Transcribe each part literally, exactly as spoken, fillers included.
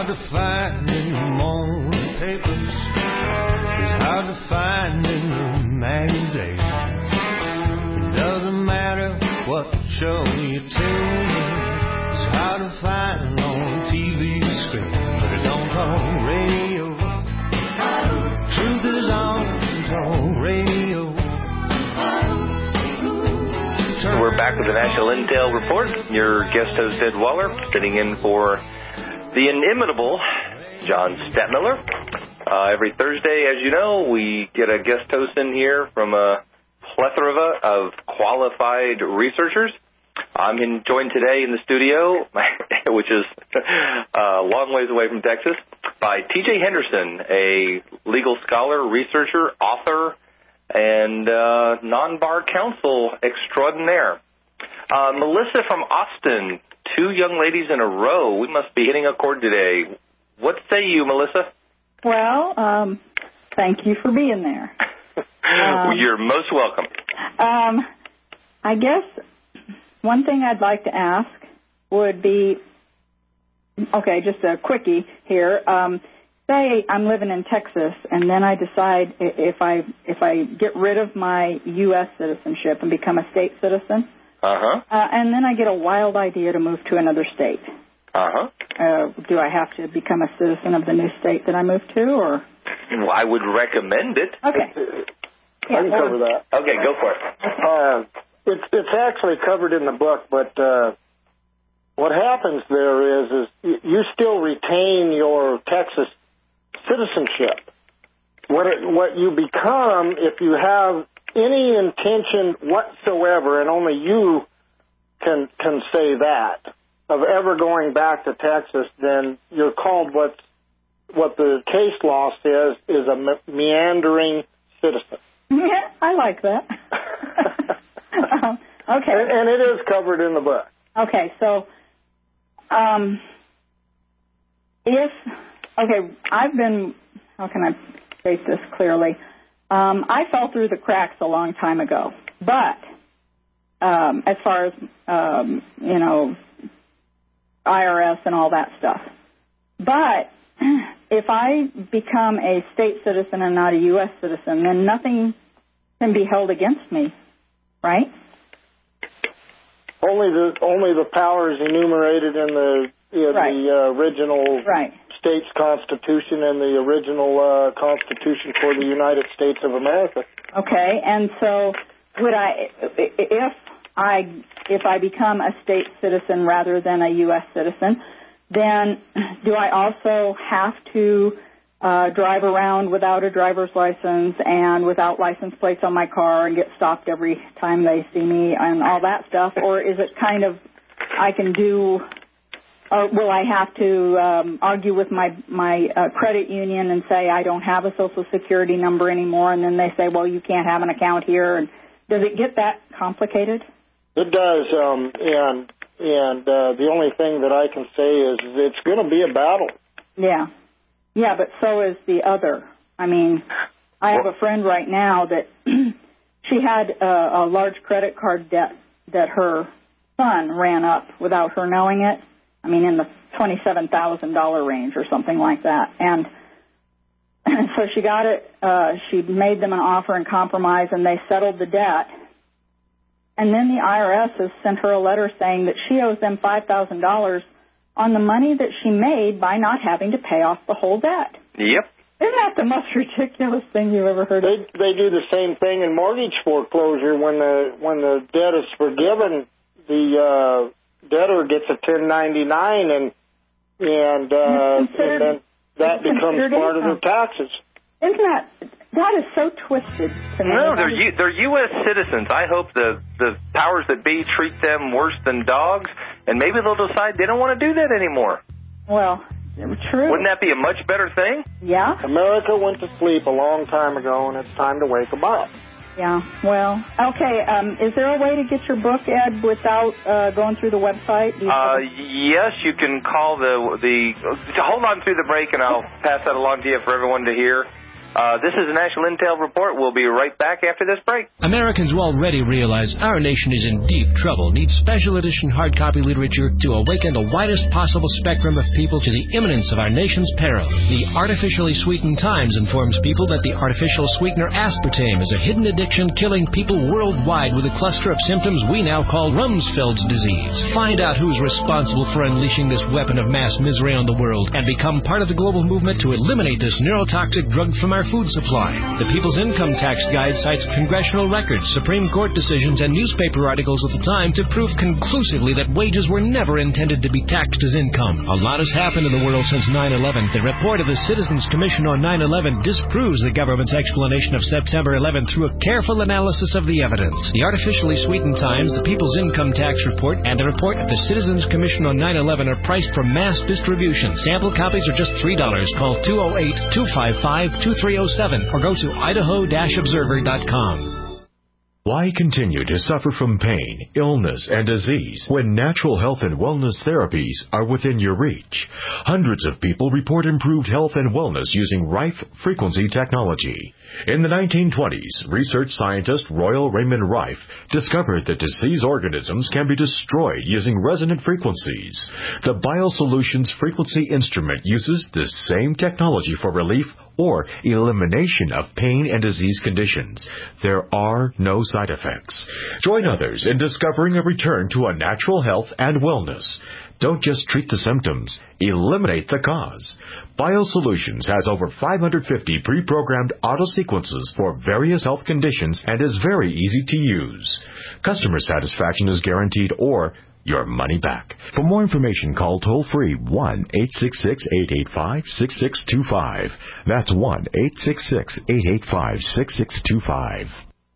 hard to find in the morning papers. It's hard to find in the magazines. It doesn't matter what show you tune. It's hard to find on T V screen, but it don't on radio. Truth is on radio. We're back with the National Intel Report. Your guest host, Ed Waller, sitting in for the inimitable John Stadtmiller. Uh, every Thursday, as you know, we get a guest host in here from a plethora of qualified researchers. I'm in, joined today in the studio, which is a long ways away from Texas, by T J Henderson, a legal scholar, researcher, author, and uh, non-bar counsel extraordinaire. Uh, Melissa from Austin, two young ladies in a row. We must be hitting a chord today. What say you, Melissa? Well, um, thank you for being there. um, You're most welcome. Um, I guess one thing I'd like to ask would be, okay, just a quickie here. Um, say I'm living in Texas, and then I decide if I if I get rid of my U S citizenship and become a state citizen, uh-huh. uh, and then I get a wild idea to move to another state. Uh-huh. Uh, do I have to become a citizen of the new state that I move to, or? Well, I would recommend it. Okay. I can cover that. Okay, go for it. Uh, it's it's actually covered in the book, but uh, what happens there is is you still retain your Texas citizenship. What it, what you become if you have any intention whatsoever, and only you can can say that, of ever going back to Texas, then you're called what what the case law says is a me- meandering citizen. Yeah, I like that. um, okay. And, and it is covered in the book. Okay, so um, if, okay, I've been, how can I state this clearly? Um, I fell through the cracks a long time ago, but um, as far as, um, you know, I R S and all that stuff. But if I become a state citizen and not a U S citizen, then nothing can be held against me, right? Only the only the powers enumerated in the in right. the uh, original right. state's constitution and the original uh, constitution for the United States of America. Okay, and so would I, if I if I become a state citizen rather than a U S citizen, then do I also have to uh, drive around without a driver's license and without license plates on my car and get stopped every time they see me and all that stuff? Or is it kind of I can do, or will I have to um, argue with my, my uh, credit union and say I don't have a Social Security number anymore, and then they say, well, you can't have an account here? And does it get that complicated? It does, um, and and uh, the only thing that I can say is it's going to be a battle. Yeah. Yeah, but so is the other. I mean, I have a friend right now that she had a, a large credit card debt that her son ran up without her knowing it. I mean, in the twenty-seven thousand dollars range or something like that. And so she got it, uh, she made them an offer and compromise, and they settled the debt. And then the I R S has sent her a letter saying that she owes them five thousand dollars on the money that she made by not having to pay off the whole debt. Yep. Isn't that the most ridiculous thing you've ever heard of? They they do the same thing in mortgage foreclosure. When the when the debt is forgiven, the uh, debtor gets a ten ninety-nine, and and, uh, and then that becomes part income. of their taxes. Isn't that that is so twisted to me? No, they're U, they're U S citizens. I hope the the powers that be treat them worse than dogs, and maybe they'll decide they don't want to do that anymore. Well, true. Wouldn't that be a much better thing? Yeah. America went to sleep a long time ago, and it's time to wake them up. Yeah. Well, okay. Um, is there a way to get your book, Ed, without uh, going through the website? Do you uh, yes, you can call the the. Hold on through the break, and I'll pass that along to you for everyone to hear. Uh, this is the National Intel Report. We'll be right back after this break. Americans will already realize our nation is in deep trouble, needs special edition hard copy literature to awaken the widest possible spectrum of people to the imminence of our nation's peril. The Artificially Sweetened Times informs people that the artificial sweetener aspartame is a hidden addiction killing people worldwide with a cluster of symptoms we now call Rumsfeld's disease. Find out who's responsible for unleashing this weapon of mass misery on the world and become part of the global movement to eliminate this neurotoxic drug from our food supply. The People's Income Tax Guide cites congressional records, Supreme Court decisions, and newspaper articles at the time to prove conclusively that wages were never intended to be taxed as income. A lot has happened in the world since nine eleven. The report of the Citizens Commission on nine eleven disproves the government's explanation of September eleventh through a careful analysis of the evidence. The Artificially Sweetened Times, the People's Income Tax Report, and a report of the Citizens Commission on nine eleven are priced for mass distribution. Sample copies are just three dollars. Call two oh eight, two five five, two three oh seven or go to idaho dash observer dot com. Why continue to suffer from pain, illness, and disease when natural health and wellness therapies are within your reach? Hundreds of people report improved health and wellness using Rife frequency technology. In the nineteen twenties, research scientist Royal Raymond Rife discovered that disease organisms can be destroyed using resonant frequencies. The BioSolutions frequency instrument uses this same technology for relief or elimination of pain and disease conditions. There are no side effects. Join others in discovering a return to a natural health and wellness. Don't just treat the symptoms, eliminate the cause. BioSolutions has over five hundred fifty pre-programmed auto-sequences for various health conditions and is very easy to use. Customer satisfaction is guaranteed or your money back. For more information, call toll-free one eight six six, eight eight five, six six two five. That's one eight six six, eight eight five, six six two five.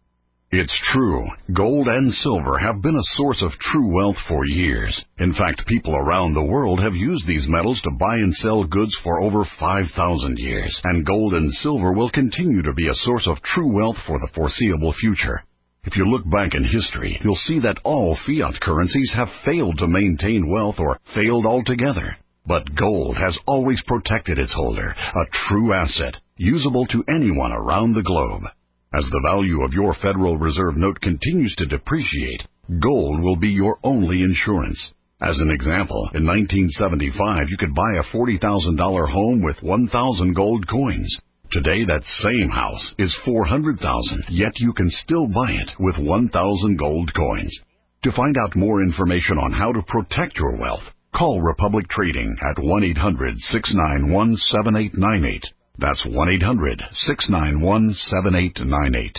It's true. Gold and silver have been a source of true wealth for years. In fact, people around the world have used these metals to buy and sell goods for over five thousand years. And gold and silver will continue to be a source of true wealth for the foreseeable future. If you look back in history, you'll see that all fiat currencies have failed to maintain wealth or failed altogether. But gold has always protected its holder, a true asset, usable to anyone around the globe. As the value of your Federal Reserve note continues to depreciate, gold will be your only insurance. As an example, in nineteen seventy-five, you could buy a forty thousand dollars home with one thousand gold coins. Today, that same house is four hundred thousand dollars, yet you can still buy it with one thousand gold coins. To find out more information on how to protect your wealth, call Republic Trading at one eight hundred, six nine one, seven eight nine eight. That's one eight hundred, six nine one, seven eight nine eight.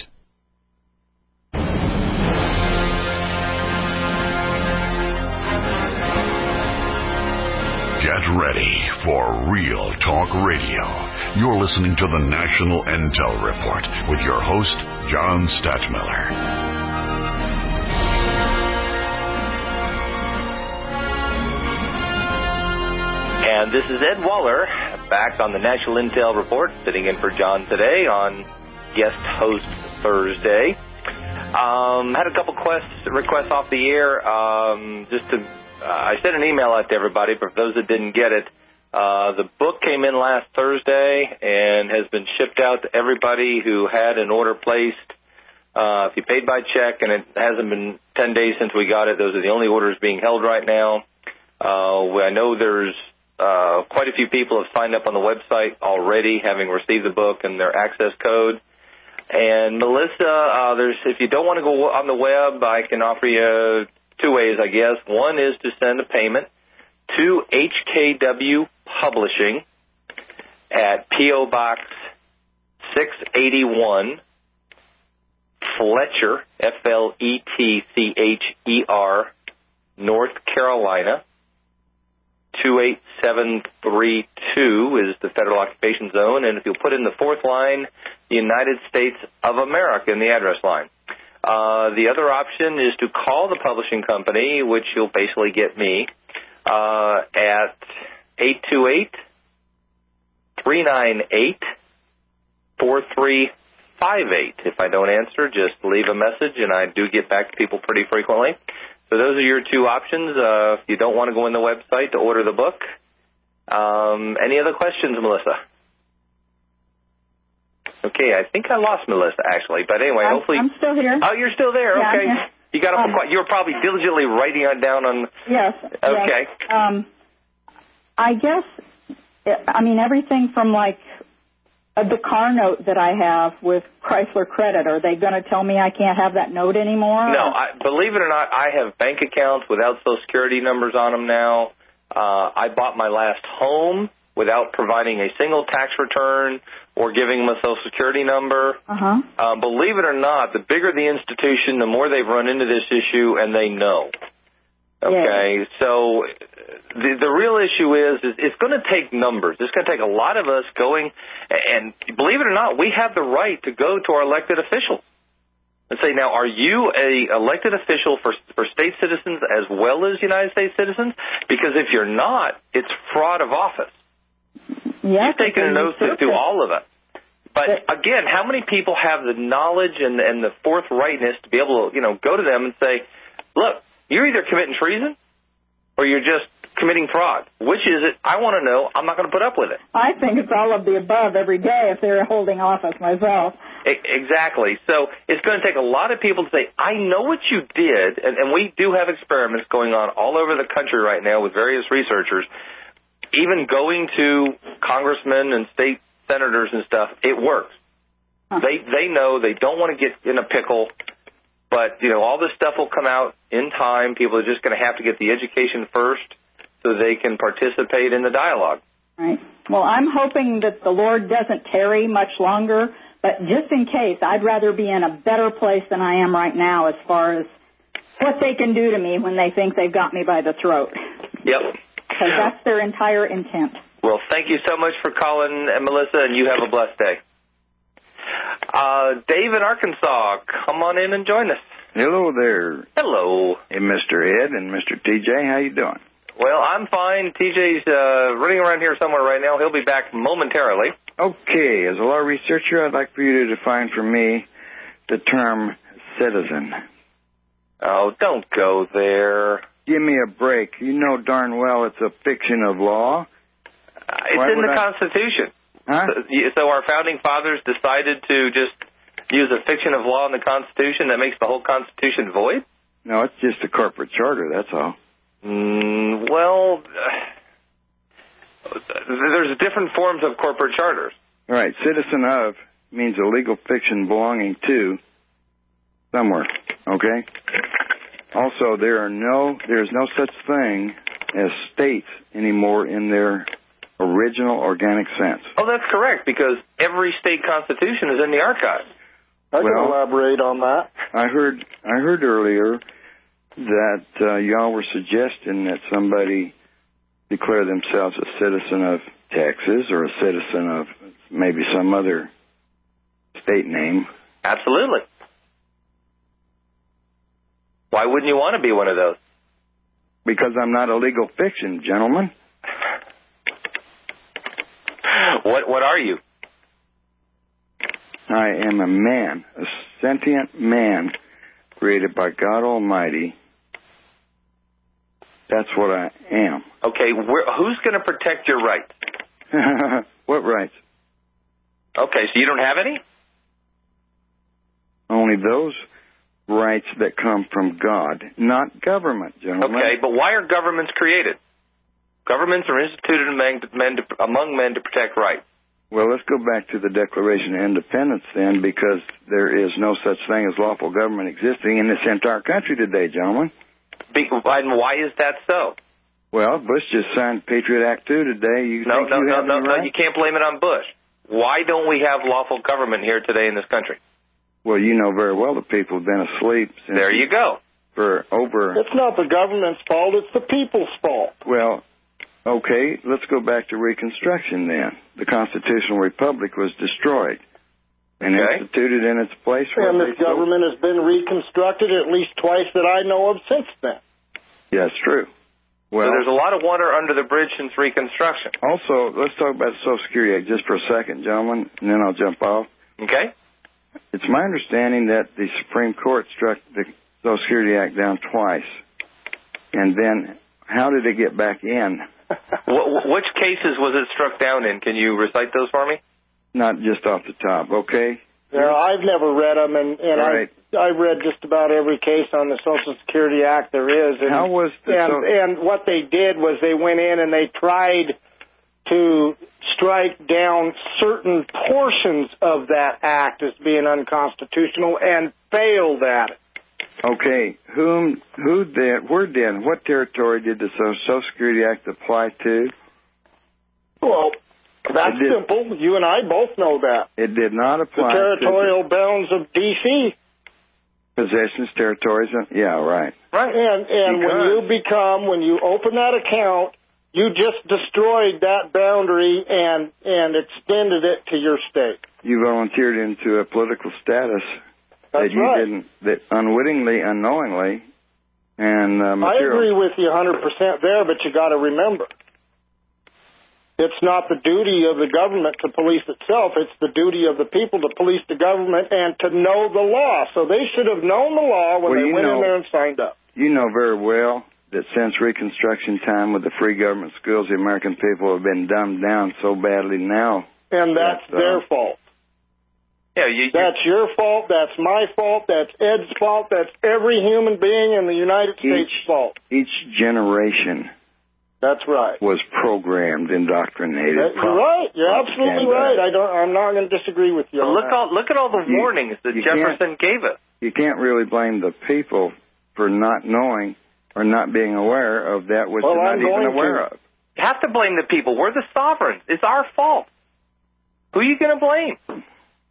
Get ready for Real Talk Radio. You're listening to the National Intel Report with your host, John Stadtmiller. And this is Ed Waller, back on the National Intel Report, sitting in for John today on Guest Host Thursday. Um, had a couple quest, requests off the air. Um, just to, uh, I sent an email out to everybody, but for those that didn't get it, uh, the book came in last Thursday and has been shipped out to everybody who had an order placed. Uh, if you paid by check, and it hasn't been ten days since we got it, those are the only orders being held right now. Uh, I know there's Uh, quite a few people have signed up on the website already, having received the book and their access code. And Melissa, uh, there's if you don't want to go on the web, I can offer you two ways, I guess. One is to send a payment to H K W Publishing at P O Box six eighty-one, Fletcher, F L E T C H E R, North Carolina. two eight seven three two is the federal occupation zone, and if you'll put in the fourth line, the United States of America in the address line. Uh, the other option is to call the publishing company, which you'll basically get me, uh, at eight two eight, three nine eight, four three five eight. If I don't answer, just leave a message, and I do get back to people pretty frequently. So those are your two options. Uh, if you don't want to go in the website to order the book. Um, any other questions, Melissa? Okay, I think I lost Melissa, actually. But anyway, I'm, hopefully... I'm still here. Oh, you're still there. Yeah, okay. yeah. You got up Um, quite, you were probably diligently writing it down on... Yes. Okay. Yes. Um, I guess, I mean, everything from, like, uh, the car note that I have with Chrysler Credit, are they going to tell me I can't have that note anymore? No, I, believe it or not, I have bank accounts without Social Security numbers on them now. Uh, I bought my last home without providing a single tax return or giving them a Social Security number. Uh-huh. Uh, believe it or not, the bigger the institution, the more they've run into this issue, and they know. Okay, Yes. so the the real issue is, is it's going to take numbers. It's going to take a lot of us going, and believe it or not, we have the right to go to our elected officials and say, now, are you a elected official for for state citizens as well as United States citizens? Because if you're not, it's fraud of office. Yes, You've taken an oath to, to all of us. But, but again, how many people have the knowledge and, and the forthrightness to be able to, you know, go to them and say, look, you're either committing treason or you're just committing fraud. Which is it? I want to know. I'm not going to put up with it. I think it's all of the above every day if they're holding office myself. E- exactly. So it's going to take a lot of people to say, I know what you did, and, and we do have experiments going on all over the country right now with various researchers, even going to congressmen and state senators and stuff. It works. Huh. They they know they don't want to get in a pickle. But, you know, all this stuff will come out in time. People are just going to have to get the education first so they can participate in the dialogue. Right. Well, I'm hoping that the Lord doesn't tarry much longer, but just in case, I'd rather be in a better place than I am right now as far as what they can do to me when they think they've got me by the throat. Yep. Because that's their entire intent. Well, thank you so much for calling, Melissa, and you have a blessed day. Uh, Dave in Arkansas, come on in and join us. Hello there. Hello. Hey, Mister Ed and Mister T J, how you doing? Well, I'm fine. T J's uh, running around here somewhere right now. He'll be back momentarily. Okay, as a law researcher, I'd like for you to define for me the term citizen. Oh, don't go there. Give me a break. You know darn well it's a fiction of law. Uh, it's Why in the I... Constitution. Huh? So, so our founding fathers decided to just use a fiction of law in the Constitution that makes the whole Constitution void? No, it's just a corporate charter, that's all. Mm, well, uh, there's different forms of corporate charters. All right, citizen of means a legal fiction belonging to somewhere, okay? Also, there are no, there's no such thing as states anymore in their original organic sense. Oh, that's correct, because every state constitution is in the archives. I can well, elaborate on that. I heard I heard earlier that uh, y'all were suggesting that somebody declare themselves a citizen of Texas or a citizen of maybe some other state name. Absolutely. Why wouldn't you want to be one of those? Because I'm not a legal fiction, gentlemen. What what are you? I am a man, a sentient man created by God Almighty. That's what I am. Okay, where, who's going to protect your rights? What rights? Okay, so you don't have any? Only those rights that come from God, not government, gentlemen. Okay, but why are governments created? Governments are instituted among men to, among men to protect rights. Well, let's go back to the Declaration of Independence then, because there is no such thing as lawful government existing in this entire country today, gentlemen. Be, and why is that so? Well, Bush just signed Patriot Act two today. You no, think no, you no, have no, any no, right? you can't blame it on Bush. Why don't we have lawful government here today in this country? Well, you know very well the people have been asleep since... There you go. For over... It's not the government's fault, it's the people's fault. Well, okay, let's go back to Reconstruction then. The Constitutional Republic was destroyed and okay. instituted in its place. And this government has been reconstructed at least twice that I know of since then. Yeah, that's true. Well, so there's a lot of water under the bridge since Reconstruction. Also, let's talk about the Social Security Act just for a second, gentlemen, and then I'll jump off. Okay. It's my understanding that the Supreme Court struck the Social Security Act down twice. And then how did it get back in? What, which cases was it struck down in? Can you recite those for me? not just off the top, okay? Yeah, I've never read them, and, and right. I I read just about every case on the Social Security Act there is. And, How was the and, so- and what they did was they went in and they tried to strike down certain portions of that act as being unconstitutional and failed at it. Okay, whom, who then, where then, what territory did the Social Security Act apply to? Well, that's did, simple. You and I both know that. It did not apply the territorial to bounds of D C possessions, territories, and, yeah, right. Right, and, and when you become, when you open that account, you just destroyed that boundary and, and extended it to your state. You volunteered into a political status That's that you right. didn't, that unwittingly, unknowingly, and uh, I agree with you one hundred percent there, but you got to remember, it's not the duty of the government to police itself. It's the duty of the people to police the government and to know the law. So they should have known the law when well, they went know, in there and signed up. You know very well that since Reconstruction time with the free government schools, the American people have been dumbed down so badly now. And that's that, uh, their fault. Yeah, you, you, That's your fault. That's my fault. That's Ed's fault. That's every human being in the United States' each, fault. Each generation That's right. was programmed, indoctrinated. That, you're right. You're absolutely right. I don't. I'm not going to disagree with you. On look that. all look at all the You- warnings that you Jefferson gave us. You can't really blame the people for not knowing or not being aware of that which Well, they're not I'm even going aware to. of. You have to blame the people. We're the sovereigns. It's our fault. Who are you going to blame?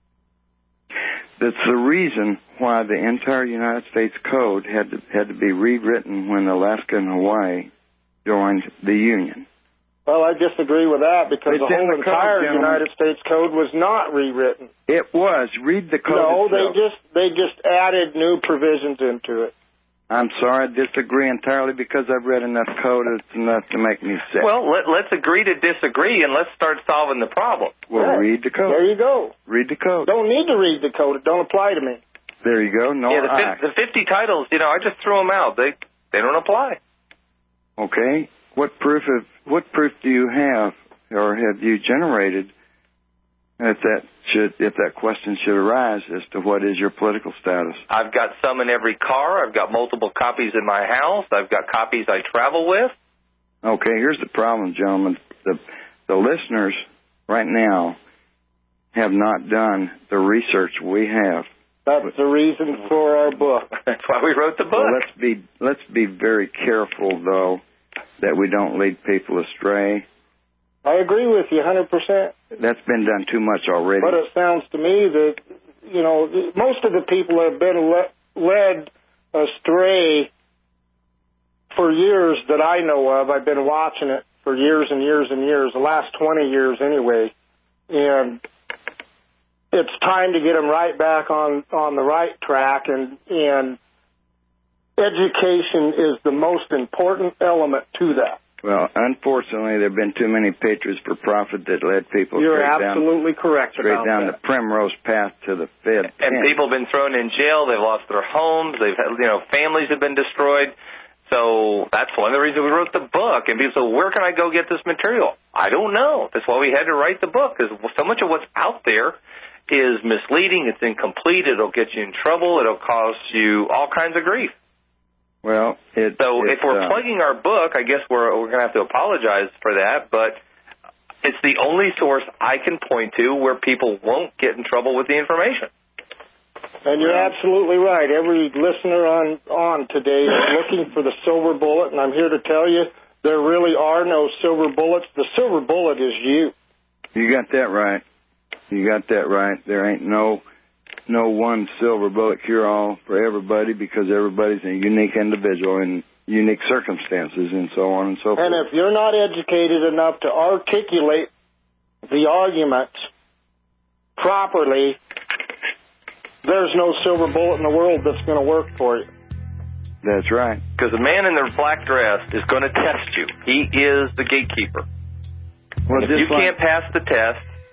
That's the reason why the entire United States Code had to, had to be rewritten when Alaska and Hawaii joined the Union. Well, I disagree with that because It's the in whole the code, entire gentlemen. United States Code was not rewritten. It was. Read the code No, they itself. just they just added new provisions into it. I'm sorry, I disagree entirely because I've read enough code. It's enough to make me sick. Well, let, let's agree to disagree, and let's start solving the problem. Well, Right. read the code. There you go. Read the code. Don't need to read the code. It don't apply to me. There you go. No yeah, the, I. fi- the fifty titles, you know, I just threw them out. They they don't apply. Okay. What proof of what proof do you have, or have you generated, if that should if that question should arise as to what is your political status? I've got some in every car. I've got multiple copies in my house. I've got copies I travel with. Okay. Here's the problem, gentlemen. The the listeners right now have not done the research we have. That's the reason for our book. That's why we wrote the book. Well, let's be let's be very careful though that we don't lead people astray. I agree with you one hundred percent. That's been done too much already. But it sounds to me that, you know, most of the people have been le- led astray for years that I know of. I've been watching it for years and years and years, the last twenty years anyway. And it's time to get them right back on, on the right track. And, and education is the most important element to that. Well, unfortunately, there have been too many patriots for profit that led people You're straight absolutely down, correct straight about down that. the primrose path to the Fed. And people have been thrown in jail. They've lost their homes. They've had, you know, families have been destroyed. So that's one of the reasons we wrote the book. And people say, where can I go get this material? I don't know. That's why we had to write the book, because so much of what's out there is misleading. It's incomplete. It'll get you in trouble. It'll cause you all kinds of grief. Well, it, So it, if we're uh, plugging our book, I guess we're we're going to have to apologize for that. But it's the only source I can point to where people won't get in trouble with the information. And you're absolutely right. Every listener on, on today is looking for the silver bullet, and I'm here to tell you there really are no silver bullets. The silver bullet is you. You got that right. You got that right. There ain't no no one silver bullet cure-all for everybody, because everybody's a unique individual in unique circumstances and so on and so forth. And if you're not educated enough to articulate the arguments properly, there's no silver bullet in the world that's going to work for you. That's right. Because the man in the black dress is going to test you. He is the gatekeeper. Well, If just you like, can't pass the test,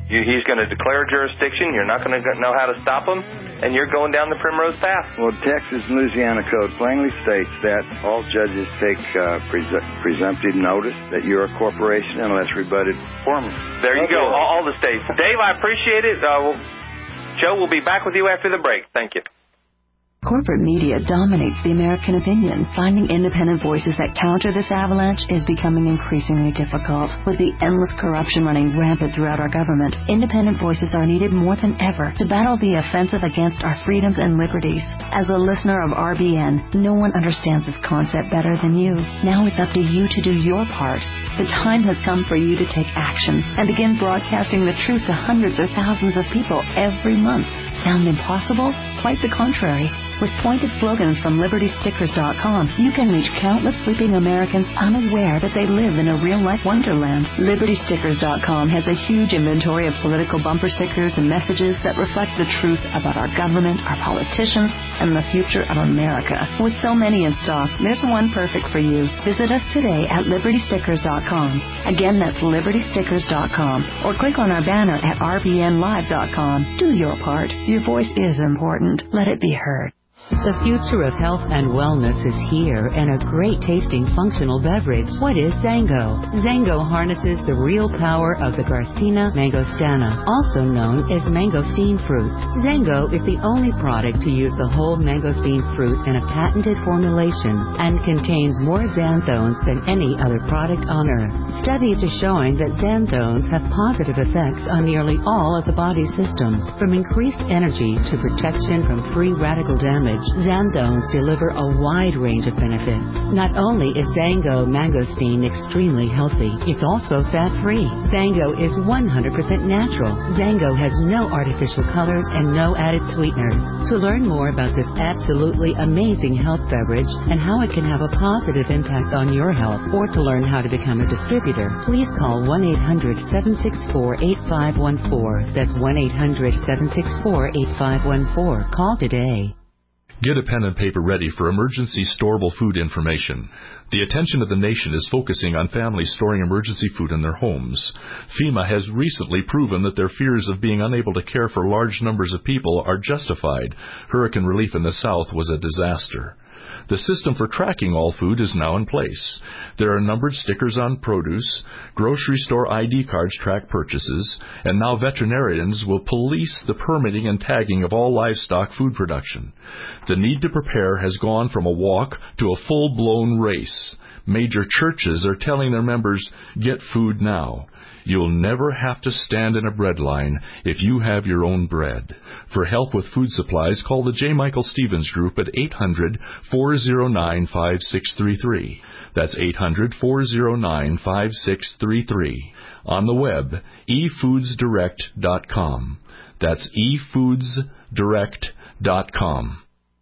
You, he's going to declare jurisdiction. You're not going to know how to stop him, and you're going down the primrose path. Well, Texas and Louisiana Code plainly states that all judges take uh, presu- presumptive notice that you're a corporation unless rebutted formally. There you go, all, all the states. Dave, I appreciate it. Uh, we'll, Joe, we'll be back with you after the break. Thank you. Corporate media dominates the American opinion. Finding independent voices that counter this avalanche is becoming increasingly difficult. With the endless corruption running rampant throughout our government, independent voices are needed more than ever to battle the offensive against our freedoms and liberties. As a listener of R B N, no one understands this concept better than you. Now it's up to you to do your part. The time has come for you to take action and begin broadcasting the truth to hundreds or thousands of people every month. Sound impossible? Quite the contrary. With pointed slogans from Liberty Stickers dot com, you can reach countless sleeping Americans unaware that they live in a real-life wonderland. Liberty Stickers dot com has a huge inventory of political bumper stickers and messages that reflect the truth about our government, our politicians, and the future of America. With so many in stock, there's one perfect for you. Visit us today at Liberty Stickers dot com. Again, that's Liberty Stickers dot com. Or click on our banner at R B N Live dot com. Do your part. Your voice is important. Let it be heard. The future of health and wellness is here, and a great-tasting functional beverage. What is Zango? Zango harnesses the real power of the Garcinia mangostana, also known as mangosteen fruit. Zango is the only product to use the whole mangosteen fruit in a patented formulation and contains more xanthones than any other product on Earth. Studies are showing that xanthones have positive effects on nearly all of the body's systems, from increased energy to protection from free radical damage. Xanthones deliver a wide range of benefits. Not only is Zango mangosteen extremely healthy, it's also fat-free. Zango is one hundred percent natural. Zango has no artificial colors and no added sweeteners. To learn more about this absolutely amazing health beverage and how it can have a positive impact on your health, or to learn how to become a distributor, please call one eight hundred seven six four eight five one four. That's one eight hundred seven six four eight five one four. Call today. Get a pen and paper ready for emergency storable food information. The attention of the nation is focusing on families storing emergency food in their homes. FEMA has recently proven that their fears of being unable to care for large numbers of people are justified. Hurricane relief in the South was a disaster. The system for tracking all food is now in place. There are numbered stickers on produce, grocery store I D cards track purchases, and now veterinarians will police the permitting and tagging of all livestock food production. The need to prepare has gone from a walk to a full-blown race. Major churches are telling their members, get food now. You'll never have to stand in a bread line if you have your own bread. For help with food supplies, call the J. Michael Stevens Group at eight hundred four oh nine five six three three. That's eight hundred four oh nine five six three three. On the web, e foods direct dot com. That's e foods direct dot com.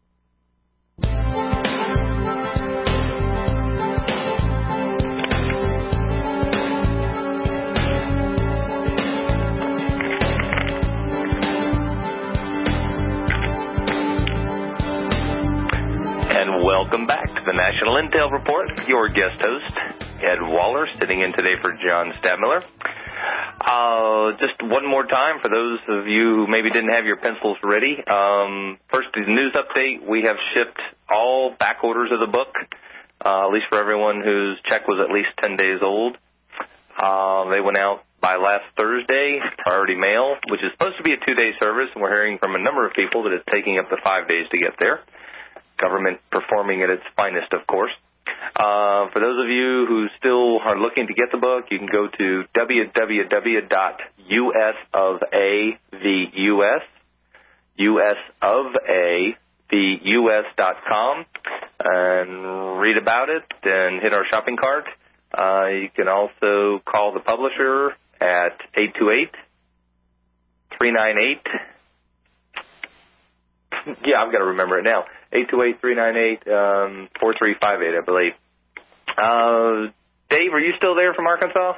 Welcome back to the National Intel Report. Your guest host, Ed Waller, sitting in today for John Stadtmiller. Uh, just one more time for those of you who maybe didn't have your pencils ready. Um, first, the news update. We have shipped all back orders of the book, uh, at least for everyone whose check was at least ten days old. Uh, they went out by last Thursday, priority mail, which is supposed to be a two-day service, and we're hearing from a number of people that it's taking up to five days to get there. Government performing at its finest, of course. Uh, for those of you who still are looking to get the book, you can go to w w w dot u s of a the u s u s of a the u s dot com and read about it and hit our shopping cart. Uh, you can also call the publisher at eight two eight, three nine eight. Yeah, I've got to remember it now. eight two eight, three nine eight, four three five eight, I believe. Uh, Dave, are you still there from Arkansas?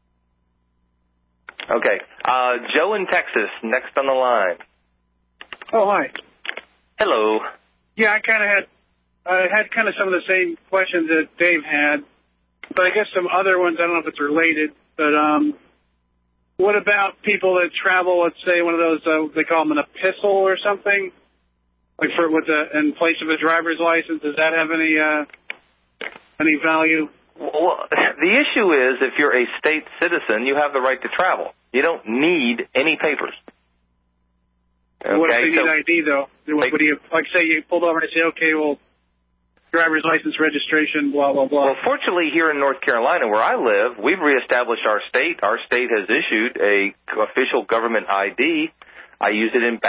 Okay. Uh, Joe in Texas, next on the line. Oh, hi. Hello. Yeah, I kind of had I had kind of some of the same questions that Dave had, but I guess some other ones, I don't know if it's related, but um, what about people that travel, let's say, one of those, uh, they call them an epistle or something, like for with a, in place of a driver's license? Does that have any uh, any value? Well, the issue is if you're a state citizen, you have the right to travel. You don't need any papers. Okay, what if they so need I D, though? What, they, what do you, like, say you pulled over and say, okay, well, driver's license, registration, blah, blah, blah. Well, fortunately, here in North Carolina, where I live, we've reestablished our state. Our state has issued a official government I D. I use it in